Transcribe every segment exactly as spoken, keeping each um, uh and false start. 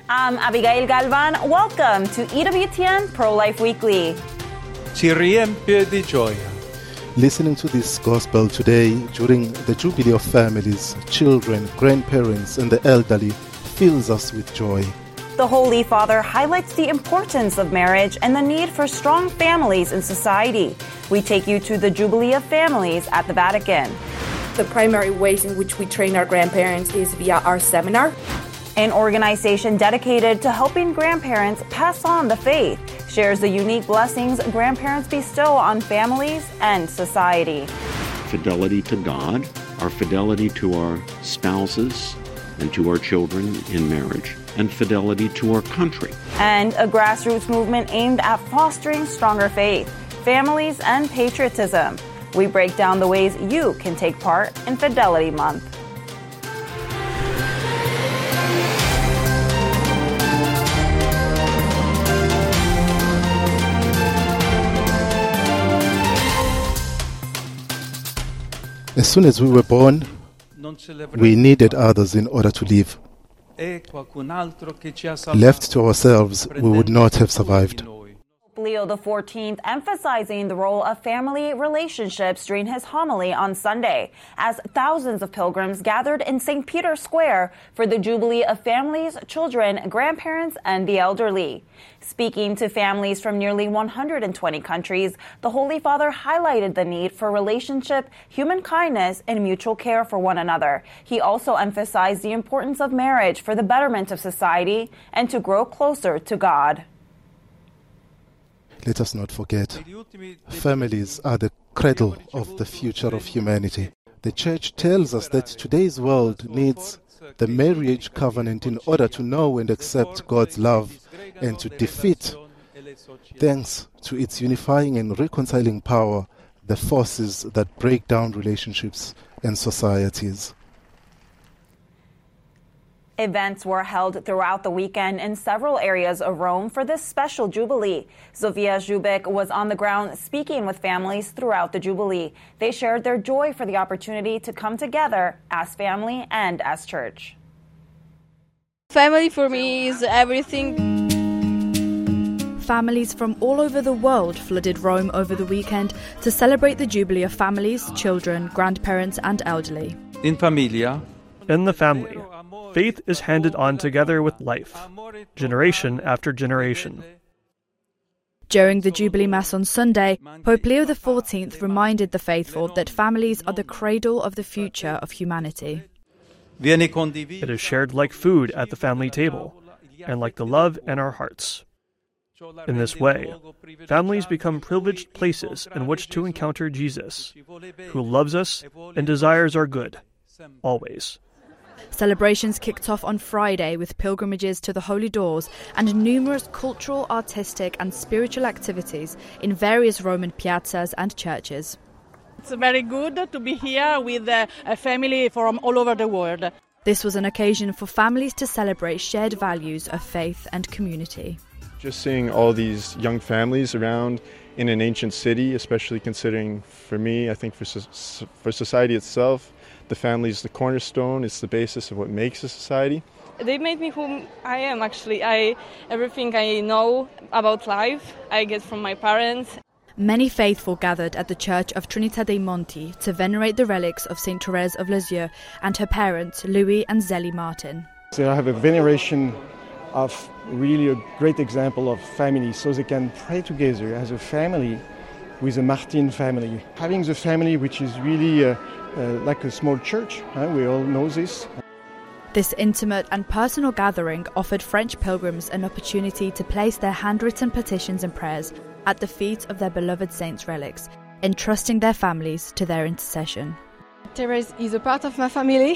I'm Abigail Galvan. Welcome to E W T N Pro-Life Weekly. Ci riempie di gioia. Listening to this gospel today during the Jubilee of Families, children, grandparents, and the elderly fills us with joy. The Holy Father highlights the importance of marriage and the need for strong families in society. We take you to the Jubilee of Families at the Vatican. The primary ways in which we train our grandparents is via our seminar. An organization dedicated to helping grandparents pass on the faith shares the unique blessings grandparents bestow on families and society. Fidelity to God, our fidelity to our spouses and to our children in marriage, and fidelity to our country. And a grassroots movement aimed at fostering stronger faith, families, and patriotism. We break down the ways you can take part in Fidelity Month. As soon as we were born, we needed others in order to live. Left to ourselves, we would not have survived. Leo the fourteenth emphasizing the role of family relationships during his homily on Sunday, as thousands of pilgrims gathered in Saint Peter's Square for the Jubilee of Families, Children, Grandparents, and the Elderly. Speaking to families from nearly one hundred twenty countries, the Holy Father highlighted the need for relationship, human kindness, and mutual care for one another. He also emphasized the importance of marriage for the betterment of society and to grow closer to God. Let us not forget, families are the cradle of the future of humanity. The Church tells us that today's world needs the marriage covenant in order to know and accept God's love and to defeat, thanks to its unifying and reconciling power, the forces that break down relationships and societies. Events were held throughout the weekend in several areas of Rome for this special Jubilee. Zofia Zubik was on the ground speaking with families throughout the Jubilee. They shared their joy for the opportunity to come together as family and as church. Family for me is everything. Families from all over the world flooded Rome over the weekend to celebrate the Jubilee of Families, Children, Grandparents and Elderly. In familia. In the family, faith is handed on together with life, generation after generation. During the Jubilee Mass on Sunday, Pope Leo the fourteenth reminded the faithful that families are the cradle of the future of humanity. It is shared like food at the family table, and like the love in our hearts. In this way, families become privileged places in which to encounter Jesus, who loves us and desires our good, always. Celebrations kicked off on Friday with pilgrimages to the Holy Doors and numerous cultural, artistic and spiritual activities in various Roman piazzas and churches. It's very good to be here with a family from all over the world. This was an occasion for families to celebrate shared values of faith and community. Just seeing all these young families around in an ancient city, especially considering, for me, I think for for society itself, the family is the cornerstone, it's the basis of what makes a society. They made me who I am, actually. I everything I know about life, I get from my parents. Many faithful gathered at the Church of Trinità dei Monti to venerate the relics of Saint Thérèse of Lisieux and her parents, Louis and Zélie Martin. So I have a veneration of really a great example of family, so they can pray together as a family with a Martin family. Having the family which is really uh, uh, like a small church, huh? We all know this. This intimate and personal gathering offered French pilgrims an opportunity to place their handwritten petitions and prayers at the feet of their beloved saints' relics, entrusting their families to their intercession. Thérèse is a part of my family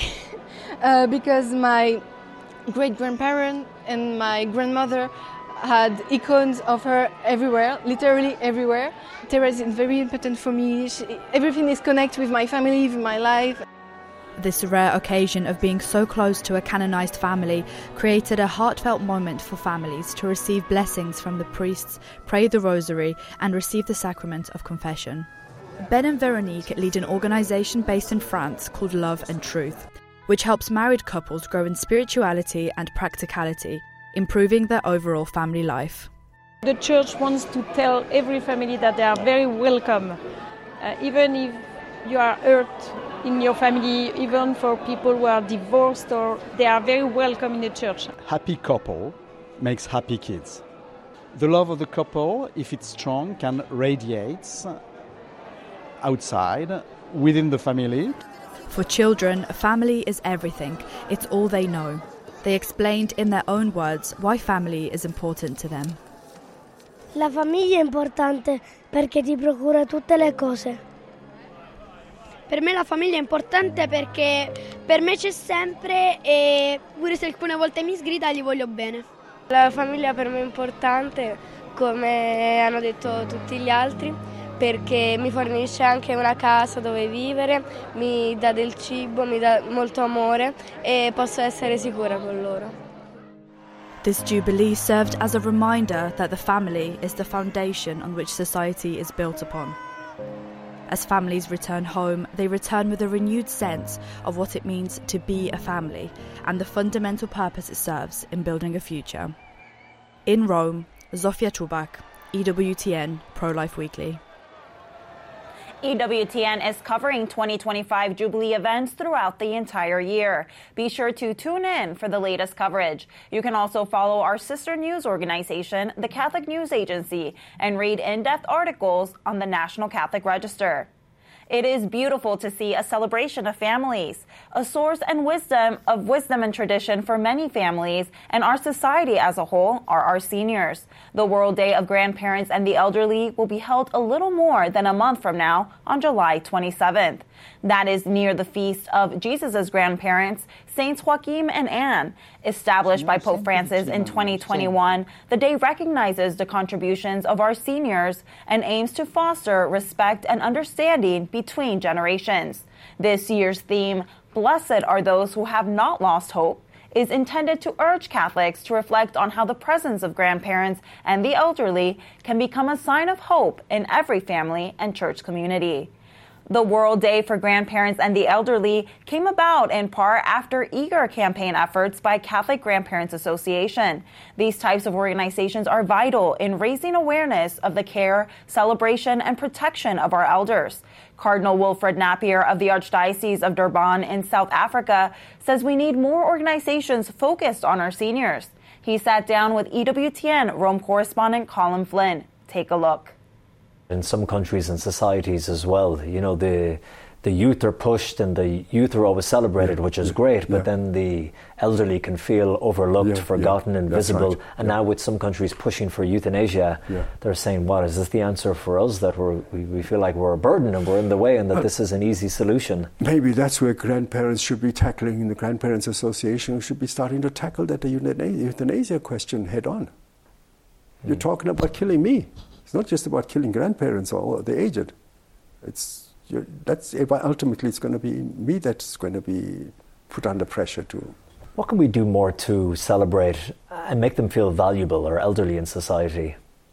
uh, because my great-grandparent and my grandmother had icons of her everywhere, literally everywhere. Thérèse is very important for me. She, everything is connected with my family, with my life. This rare occasion of being so close to a canonized family created a heartfelt moment for families to receive blessings from the priests, pray the rosary and receive the sacrament of confession. Ben and Veronique lead an organisation based in France called Love and Truth, which helps married couples grow in spirituality and practicality, improving their overall family life. The church wants to tell every family that they are very welcome, uh, even if you are hurt in your family, even for people who are divorced, or they are very welcome in the church. Happy couple makes happy kids. The love of the couple, if it's strong, can radiate outside, within the family. For children, family is everything. It's all they know. They explained in their own words why family is important to them. La famiglia è importante perché ti procura tutte le cose. Per me la famiglia è importante perché per me c'è sempre e pure se alcune volte mi sgrida gli voglio bene. La famiglia per me è importante, come hanno detto tutti gli altri, perché mi fornisce anche una casa dove vivere, mi dà del cibo, mi dà molto amore e posso essere sicura con loro. This jubilee served as a reminder that the family is the foundation on which society is built upon. As families return home, they return with a renewed sense of what it means to be a family and the fundamental purpose it serves in building a future. In Rome, Zofia Czubak, E W T N Pro-Life Weekly. E W T N is covering twenty twenty-five Jubilee events throughout the entire year. Be sure to tune in for the latest coverage. You can also follow our sister news organization, the Catholic News Agency, and read in-depth articles on the National Catholic Register. It is beautiful to see a celebration of families, a source and wisdom of wisdom and tradition for many families, and our society as a whole are our seniors. The World Day of Grandparents and the Elderly will be held a little more than a month from now on July twenty-seventh. That is near the feast of Jesus' grandparents, Saints Joachim and Anne. Established by Pope Francis in twenty twenty-one, the day recognizes the contributions of our seniors and aims to foster respect and understanding between generations. This year's theme, Blessed are those who have not lost hope, is intended to urge Catholics to reflect on how the presence of grandparents and the elderly can become a sign of hope in every family and church community. The World Day for Grandparents and the Elderly came about in part after eager campaign efforts by Catholic Grandparents Association. These types of organizations are vital in raising awareness of the care, celebration, and protection of our elders. Cardinal Wilfred Napier of the Archdiocese of Durban in South Africa says we need more organizations focused on our seniors. He sat down with E W T N Rome correspondent Colin Flynn. Take a look. In some countries and societies as well, you know, the the youth are pushed and the youth are always celebrated, yeah, which is yeah, great, but yeah. then the elderly can feel overlooked, yeah, forgotten, yeah, invisible. right. And yeah. now with some countries pushing for euthanasia, yeah. they're saying, what, is this the answer for us, that we're, we, we feel like we're a burden and we're in the way and that uh, this is an easy solution? Maybe that's where grandparents should be tackling, the Grandparents Association should be starting to tackle that euthanasia question head on. Mm. You're talking about killing me. It's not just about killing grandparents or the aged. It's you're, that's ultimately it's going to be me that's going to be put under pressure too. What can we do more to celebrate and make them feel valuable or elderly in society?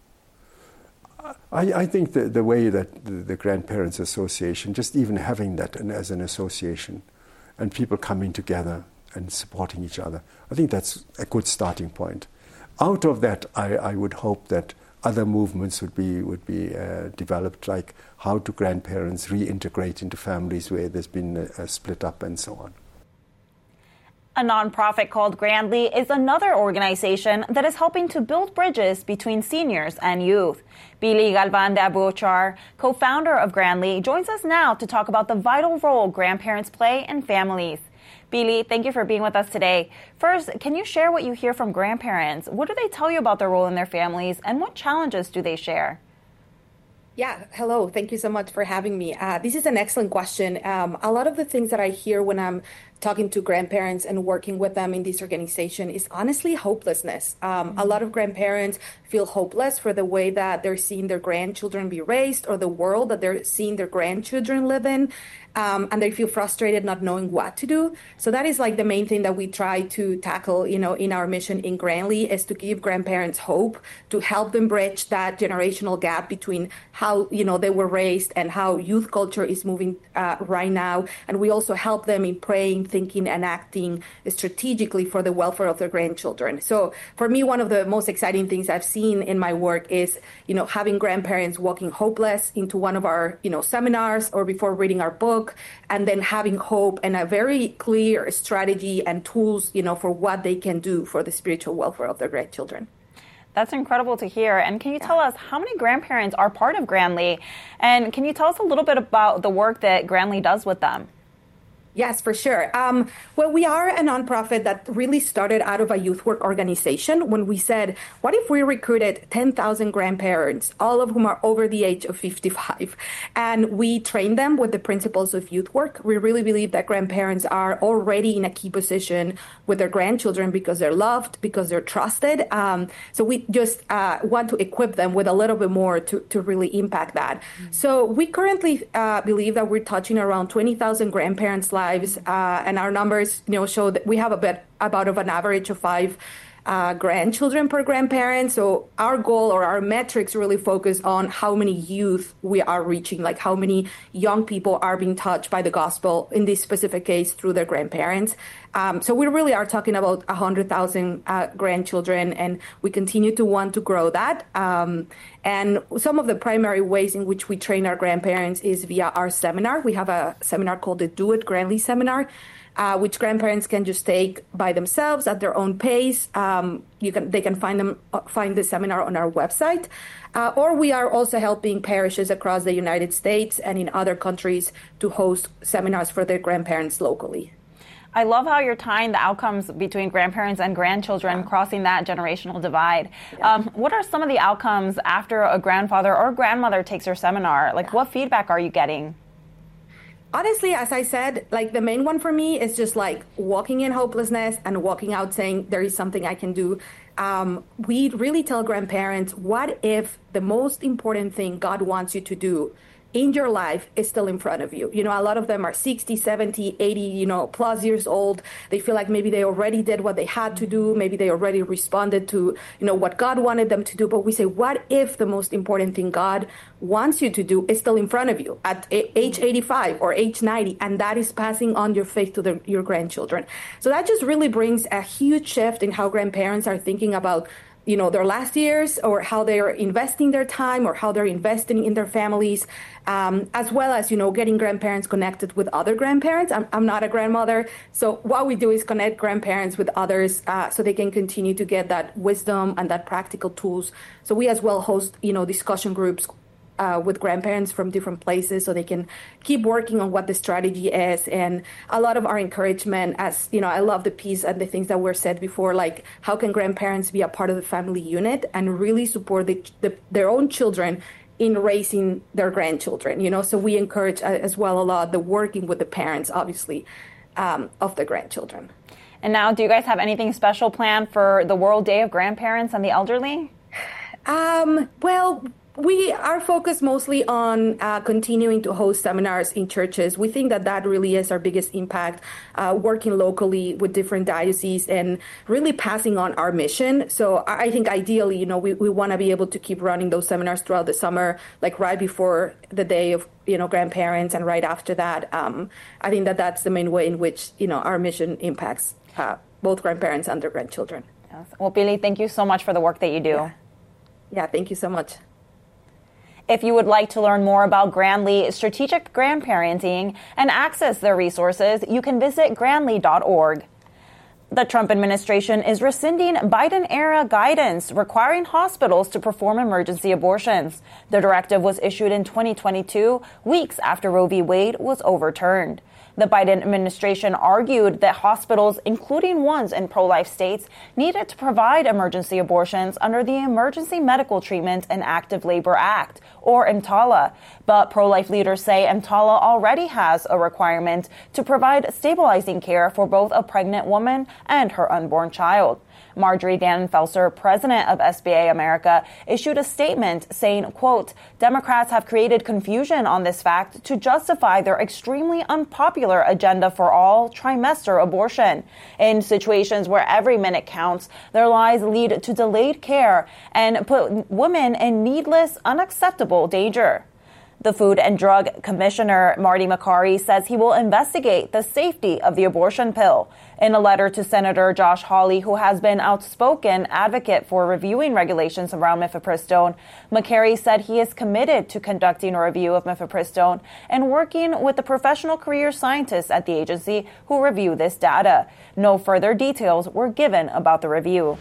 I, I think the, the way that the, the Grandparents Association, just even having that as an association, and people coming together and supporting each other, I think that's a good starting point. Out of that, I, I would hope that other movements would be would be uh, developed, like how do grandparents reintegrate into families where there's been a, a split up and so on. A nonprofit called Grandly is another organization that is helping to build bridges between seniors and youth. Billy Galvan de Abuchar, co-founder of Grandly, joins us now to talk about the vital role grandparents play in families. Billy, thank you for being with us today. First, can you share what you hear from grandparents? What do they tell you about their role in their families, and what challenges do they share? Yeah, hello. Thank you so much for having me. Uh, this is an excellent question. Um, a lot of the things that I hear when I'm talking to grandparents and working with them in this organization is honestly hopelessness. Um, mm-hmm. A lot of grandparents feel hopeless for the way that they're seeing their grandchildren be raised or the world that they're seeing their grandchildren live in. Um, and they feel frustrated not knowing what to do. So that is like the main thing that we try to tackle, you know, in our mission in Grandly, is to give grandparents hope, to help them bridge that generational gap between how, you know, they were raised and how youth culture is moving uh, right now. And we also help them in praying, thinking, and acting strategically for the welfare of their grandchildren. So for me, one of the most exciting things I've seen in my work is, you know, having grandparents walking hopeless into one of our, you know, seminars or before reading our book, and then having hope and a very clear strategy and tools, you know, for what they can do for the spiritual welfare of their grandchildren. That's incredible to hear. And can you tell us how many grandparents are part of Grandly? And can you tell us a little bit about the work that Grandly does with them? Yes, for sure. Um, well, we are a nonprofit that really started out of a youth work organization when we said, what if we recruited ten thousand grandparents, all of whom are over the age of fifty-five, and we train them with the principles of youth work? We really believe that grandparents are already in a key position with their grandchildren because they're loved, because they're trusted. Um, so we just uh, want to equip them with a little bit more to, to really impact that. Mm-hmm. So we currently uh, believe that we're touching around twenty thousand grandparents' lives. Lives, uh, and our numbers, you know, show that we have a bit about of an average of five uh, grandchildren per grandparent. So our goal or our metrics really focus on how many youth we are reaching, like how many young people are being touched by the gospel in this specific case through their grandparents. Um, so we really are talking about one hundred thousand uh, grandchildren, and we continue to want to grow that. Um, and some of the primary ways in which we train our grandparents is via our seminar. We have a seminar called the Do It Grandly Seminar, uh, which grandparents can just take by themselves at their own pace. Um, you can they can find them find the seminar on our website. Uh, or we are also helping parishes across the United States and in other countries to host seminars for their grandparents locally. I love how you're tying the outcomes between grandparents and grandchildren, yeah. crossing that generational divide. Yeah. Um, what are some of the outcomes after a grandfather or grandmother takes your seminar? Like, yeah. what feedback are you getting? Honestly, as I said, like the main one for me is just like walking in hopelessness and walking out saying there is something I can do. Um, we really tell grandparents, what if the most important thing God wants you to do in your life is still in front of you? You know, a lot of them are sixty, seventy, eighty, you know, plus years old. They feel like maybe they already did what they had to do. Maybe they already responded to, you know, what God wanted them to do. But we say, what if the most important thing God wants you to do is still in front of you at age eighty-five or age ninety, and that is passing on your faith to the, your grandchildren? So that just really brings a huge shift in how grandparents are thinking about, you know, their last years, or how they're investing their time, or how they're investing in their families, um, as well as, you know, getting grandparents connected with other grandparents. I'm, I'm not a grandmother, so what we do is connect grandparents with others uh, so they can continue to get that wisdom and that practical tools. So we as well host, you know, discussion groups Uh, with grandparents from different places so they can keep working on what the strategy is. And a lot of our encouragement, as you know, I love the piece and the things that were said before, like how can grandparents be a part of the family unit and really support the, the, their own children in raising their grandchildren, you know? So we encourage uh, as well a lot the working with the parents, obviously, um, of the grandchildren. And now, do you guys have anything special planned for the World Day of Grandparents and the Elderly? Um, well, we are focused mostly on uh, continuing to host seminars in churches. We think that that really is our biggest impact, uh, working locally with different dioceses and really passing on our mission. So I think ideally, you know, we, we want to be able to keep running those seminars throughout the summer, like right before the day of, you know, grandparents and right after that. Um, I think that that's the main way in which, you know, our mission impacts uh, both grandparents and their grandchildren. Yes. Well, Billy, thank you so much for the work that you do. Yeah, yeah thank you so much. If you would like to learn more about Grandly Strategic Grandparenting and access their resources, you can visit grandly dot org. The Trump administration is rescinding Biden-era guidance requiring hospitals to perform emergency abortions. The directive was issued in twenty twenty-two, weeks after Roe v. Wade was overturned. The Biden administration argued that hospitals, including ones in pro-life states, needed to provide emergency abortions under the Emergency Medical Treatment and Active Labor Act, or EMTALA. But pro-life leaders say EMTALA already has a requirement to provide stabilizing care for both a pregnant woman and her unborn child. Marjorie Dannenfelser, president of S B A America, issued a statement saying, quote, Democrats have created confusion on this fact to justify their extremely unpopular agenda for all trimester abortion. In situations where every minute counts, their lies lead to delayed care and put women in needless, unacceptable danger. The Food and Drug Commissioner, Marty Makary, says he will investigate the safety of the abortion pill. In a letter to Senator Josh Hawley, who has been outspoken advocate for reviewing regulations around mifepristone, Makary said he is committed to conducting a review of mifepristone and working with the professional career scientists at the agency who review this data. No further details were given about the review.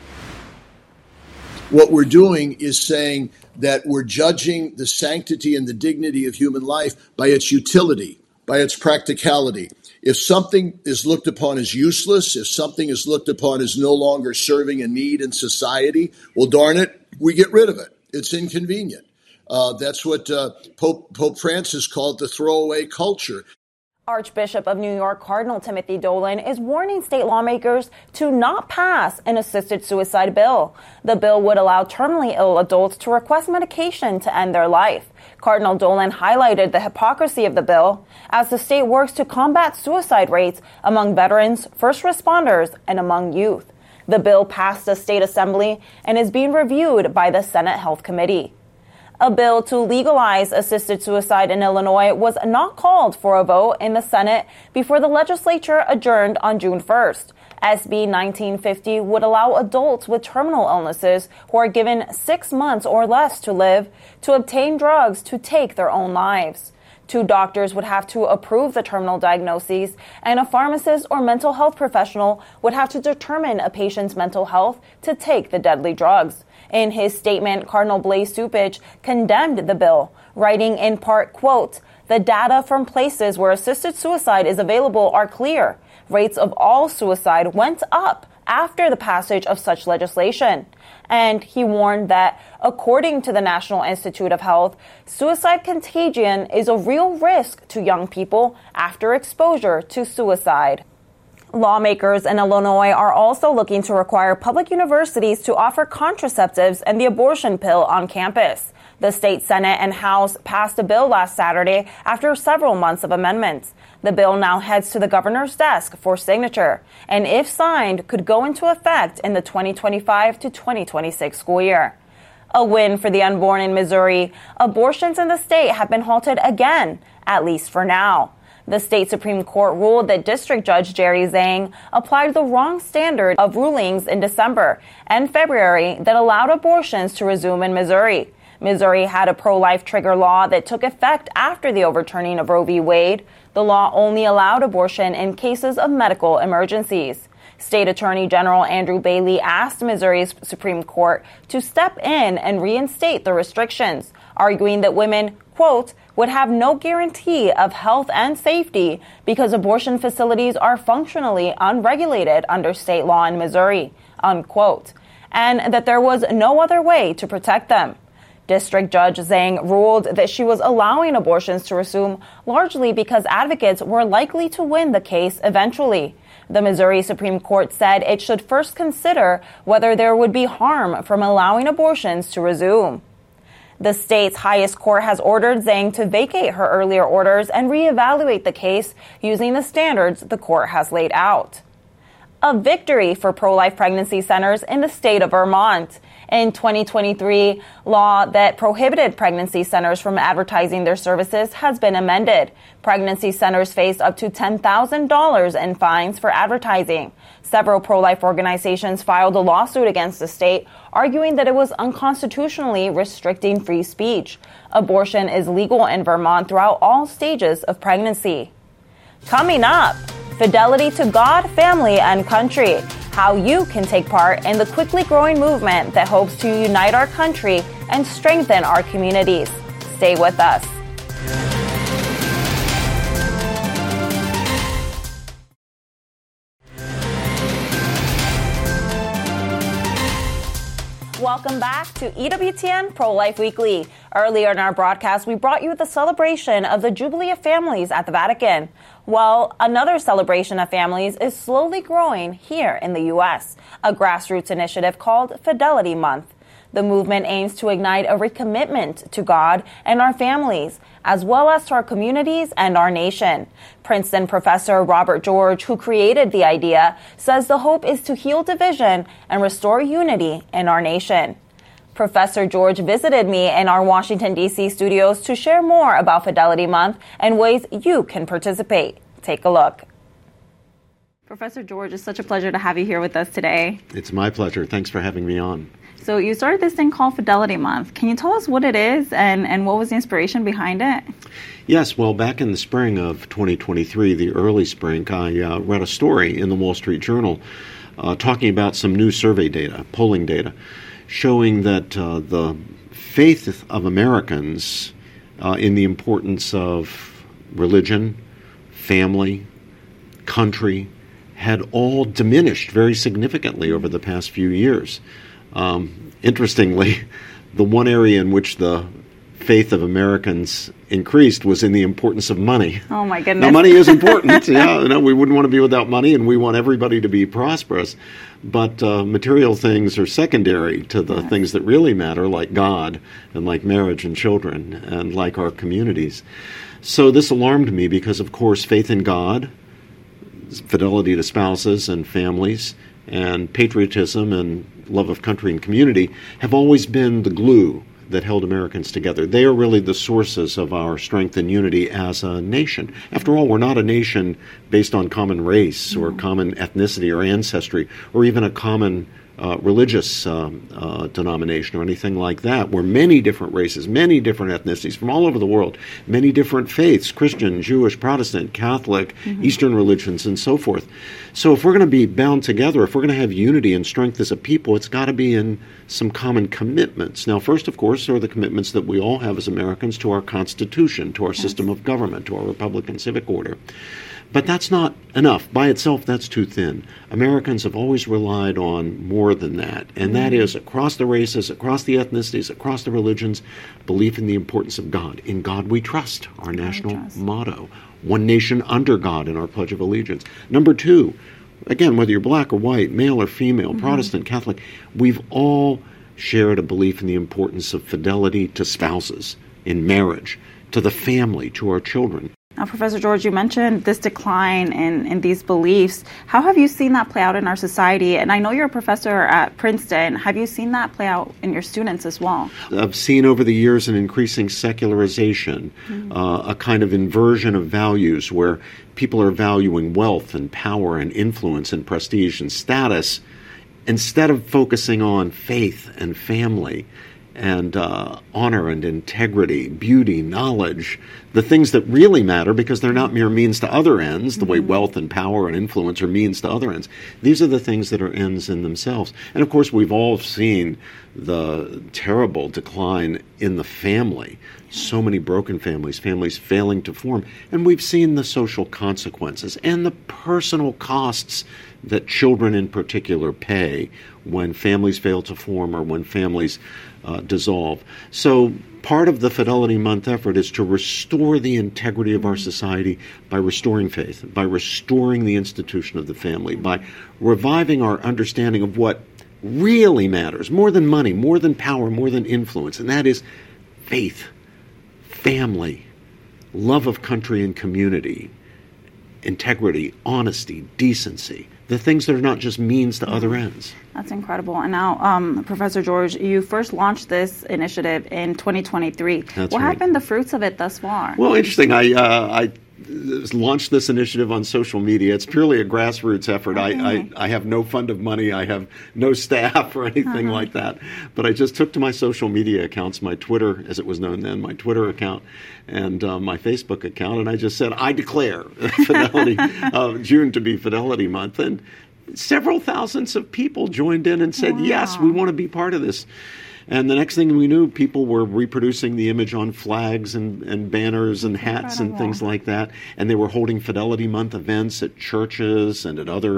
What we're doing is saying that we're judging the sanctity and the dignity of human life by its utility, by its practicality. If something is looked upon as useless, if something is looked upon as no longer serving a need in society, well, darn it, we get rid of it. It's inconvenient. Uh, that's what uh, Pope, Pope Francis called the throwaway culture. Archbishop of New York Cardinal Timothy Dolan is warning state lawmakers to not pass an assisted suicide bill. The bill would allow terminally ill adults to request medication to end their life. Cardinal Dolan highlighted the hypocrisy of the bill as the state works to combat suicide rates among veterans, first responders, and among youth. The bill passed the state assembly and is being reviewed by the Senate Health Committee. A bill to legalize assisted suicide in Illinois was not called for a vote in the Senate before the legislature adjourned on June first. S B nineteen fifty would allow adults with terminal illnesses who are given six months or less to live to obtain drugs to take their own lives. Two doctors would have to approve the terminal diagnoses, and a pharmacist or mental health professional would have to determine a patient's mental health to take the deadly drugs. In his statement, Cardinal Blase Cupich condemned the bill, writing in part, quote, the data from places where assisted suicide is available are clear. Rates of all suicide went up after the passage of such legislation. And he warned that, according to the National Institute of Health, suicide contagion is a real risk to young people after exposure to suicide. Lawmakers in Illinois are also looking to require public universities to offer contraceptives and the abortion pill on campus. The state Senate and House passed a bill last Saturday after several months of amendments. The bill now heads to the governor's desk for signature, and if signed, could go into effect in the twenty twenty-five to twenty twenty-six school year. A win for the unborn in Missouri. Abortions in the state have been halted again, at least for now. The state Supreme Court ruled that District Judge Jerry Zhang applied the wrong standard of rulings in December and February that allowed abortions to resume in Missouri. Missouri had a pro-life trigger law that took effect after the overturning of Roe v. Wade. The law only allowed abortion in cases of medical emergencies. State Attorney General Andrew Bailey asked Missouri's Supreme Court to step in and reinstate the restrictions, arguing that women, quote, would have no guarantee of health and safety because abortion facilities are functionally unregulated under state law in Missouri, unquote, and that there was no other way to protect them. District Judge Zhang ruled that she was allowing abortions to resume largely because advocates were likely to win the case eventually. The Missouri Supreme Court said it should first consider whether there would be harm from allowing abortions to resume. The state's highest court has ordered Zhang to vacate her earlier orders and reevaluate the case using the standards the court has laid out. A victory for pro-life pregnancy centers in the state of Vermont. In twenty twenty-three, law that prohibited pregnancy centers from advertising their services has been amended. Pregnancy centers face up to ten thousand dollars in fines for advertising. Several pro-life organizations filed a lawsuit against the state, arguing that it was unconstitutionally restricting free speech. Abortion is legal in Vermont throughout all stages of pregnancy. Coming up, fidelity to God, family, and country. How you can take part in the quickly growing movement that hopes to unite our country and strengthen our communities. Stay with us. Welcome back to E W T N Pro-Life Weekly. Earlier in our broadcast, we brought you the celebration of the Jubilee of Families at the Vatican. Well, another celebration of families is slowly growing here in the U S, a grassroots initiative called Fidelity Month. The movement aims to ignite a recommitment to God and our families, as well as to our communities and our nation. Princeton professor Robert George, who created the idea, says the hope is to heal division and restore unity in our nation. Professor George visited me in our Washington, D C studios to share more about Fidelity Month and ways you can participate. Take a look. Professor George, it's such a pleasure to have you here with us today. It's my pleasure. Thanks for having me on. So you started this thing called Fidelity Month. Can you tell us what it is and, and what was the inspiration behind it? Yes, well, back in the spring of twenty twenty-three, the early spring, I uh, read a story in the Wall Street Journal uh, talking about some new survey data, polling data, showing that uh, the faith of Americans uh, in the importance of religion, family, country, had all diminished very significantly over the past few years. Um, interestingly, the one area in which the faith of Americans increased was in the importance of money. Oh, my goodness. Now, money is important. yeah, no, we wouldn't want to be without money, and we want everybody to be prosperous. But uh, material things are secondary to the yes. things that really matter, like God and like marriage and children and like our communities. So this alarmed me because, of course, faith in God, fidelity to spouses and families, and patriotism and love of country and community have always been the glue that held Americans together. They are really the sources of our strength and unity as a nation. After all, we're not a nation based on common race or common ethnicity or ancestry or even a common uh, religious um, uh, denomination or anything like that. We're many different races, many different ethnicities from all over the world, many different faiths, Christian, Jewish, Protestant, Catholic, mm-hmm. Eastern religions, and so forth. So if we're going to be bound together, if we're going to have unity and strength as a people, it's got to be in some common commitments. Now, first, of course, are the commitments that we all have as Americans to our Constitution, to our yes. system of government, to our Republican civic order. But that's not enough. By itself, that's too thin. Americans have always relied on more than that, and that is across the races, across the ethnicities, across the religions, belief in the importance of God. In God we trust, our national motto. One nation under God in our Pledge of Allegiance. Number two, again, whether you're black or white, male or female, mm-hmm. Protestant, Catholic, we've all shared a belief in the importance of fidelity to spouses, in marriage, to the family, to our children. Now, Professor George, you mentioned this decline in, in these beliefs. How have you seen that play out in our society? And I know you're a professor at Princeton. Have you seen that play out in your students as well? I've seen over the years an increasing secularization, mm-hmm. uh, a kind of inversion of values where people are valuing wealth and power and influence and prestige and status instead of focusing on faith and family and uh, honor and integrity, beauty, knowledge, the things that really matter because they're not mere means to other ends, the way wealth and power and influence are means to other ends. These are the things that are ends in themselves. And of course, we've all seen the terrible decline in the family. So many broken families, families failing to form. And we've seen the social consequences and the personal costs that children in particular pay when families fail to form or when families uh, dissolve. So part of the Fidelity Month effort is to restore the integrity of our society by restoring faith, by restoring the institution of the family, by reviving our understanding of what really matters, more than money, more than power, more than influence, and that is faith, family, love of country and community, integrity, honesty, decency, the things that are not just means to other ends. That's incredible. And now, um, Professor George, you first launched this initiative in twenty twenty-three. That's what right. have been the fruits of it thus far? Well, interesting. I uh, I launched this initiative on social media. It's purely a grassroots effort. Okay. I, I, I have no fund of money. I have no staff or anything uh-huh. like that. But I just took to my social media accounts, my Twitter, as it was known then, my Twitter account, and uh, my Facebook account, and I just said, I declare Fidelity uh, June to be Fidelity Month. And several thousands of people joined in and said, wow. yes, we want to be part of this. And the next thing we knew, people were reproducing the image on flags and, and banners and hats Incredible. and things like that. And they were holding Fidelity Month events at churches and at other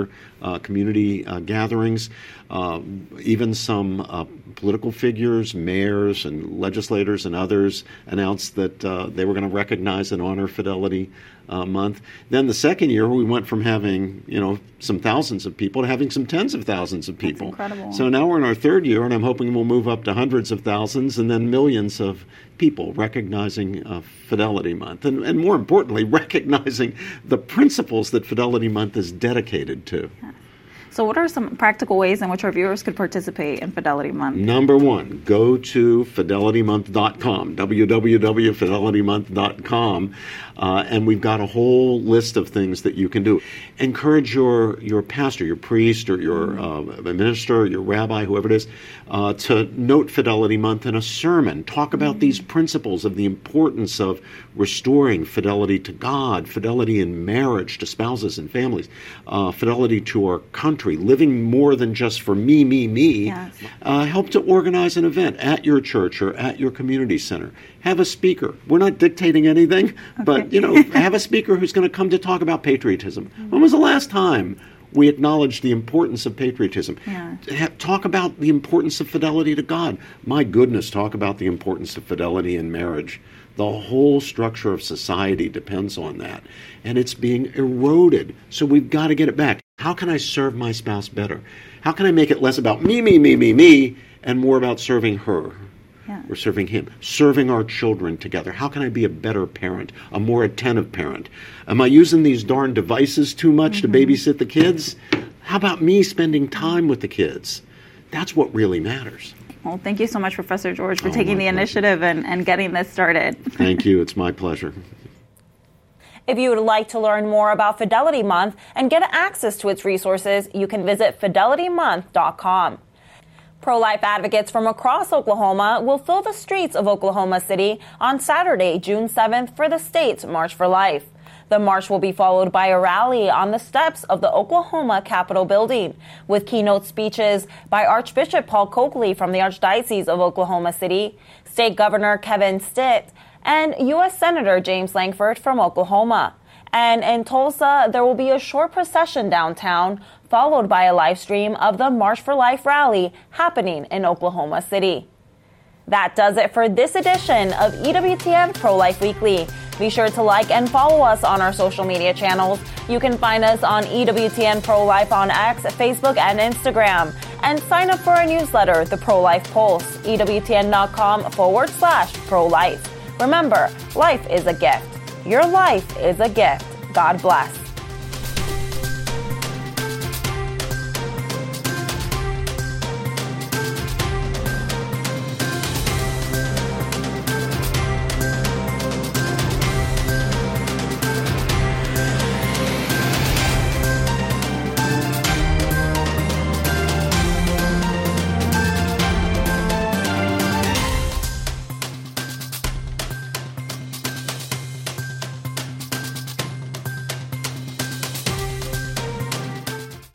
uh, community uh, gatherings. Uh, even some uh, political figures, mayors and legislators and others announced that uh, they were going to recognize and honor Fidelity uh, Month. Then the second year, we went from having, you know, some thousands of people to having some tens of thousands of people. That's incredible. So now we're in our third year, and I'm hoping we'll move up to hundreds of thousands and then millions of people recognizing uh, Fidelity Month. And, and more importantly, recognizing the principles that Fidelity Month is dedicated to. Yeah. So what are some practical ways in which our viewers could participate in Fidelity Month? Number one, go to fidelity month dot com, w w w dot fidelity month dot com, uh, and we've got a whole list of things that you can do. Encourage your, your pastor, your priest, or your uh, minister, your rabbi, whoever it is, uh, to note Fidelity Month in a sermon. Talk about these principles of the importance of restoring fidelity to God, fidelity in marriage to spouses and families, uh, fidelity to our country, living more than just for me, me, me. Yes. Uh, help to organize an event at your church or at your community center. Have a speaker. We're not dictating anything, okay. but, you know, have a speaker who's going to come to talk about patriotism. Mm-hmm. When was the last time we acknowledged the importance of patriotism? Yeah. Ha- talk about the importance of fidelity to God. My goodness, talk about the importance of fidelity in marriage. The whole structure of society depends on that, and it's being eroded. So we've got to get it back. How can I serve my spouse better? How can I make it less about me, me, me, me, me, and more about serving her yeah. or serving him, serving our children together? How can I be a better parent, a more attentive parent? Am I using these darn devices too much mm-hmm. to babysit the kids? How about me spending time with the kids? That's what really matters. Well, thank you so much, Professor George, for oh, taking the pleasure. initiative and, and getting this started. Thank you. It's my pleasure. If you would like to learn more about Fidelity Month and get access to its resources, you can visit fidelity month dot com. Pro-life advocates from across Oklahoma will fill the streets of Oklahoma City on Saturday, June seventh, for the state's March for Life. The march will be followed by a rally on the steps of the Oklahoma Capitol building, with keynote speeches by Archbishop Paul Coakley from the Archdiocese of Oklahoma City, State Governor Kevin Stitt, and U S Senator James Lankford from Oklahoma. And in Tulsa, there will be a short procession downtown, followed by a live stream of the March for Life rally happening in Oklahoma City. That does it for this edition of E W T N Pro-Life Weekly. Be sure to like and follow us on our social media channels. You can find us on E W T N Pro-Life on X, Facebook, and Instagram. And sign up for our newsletter, The Pro-Life Pulse, E W T N dot com forward slash pro-life. Remember, life is a gift. Your life is a gift. God bless.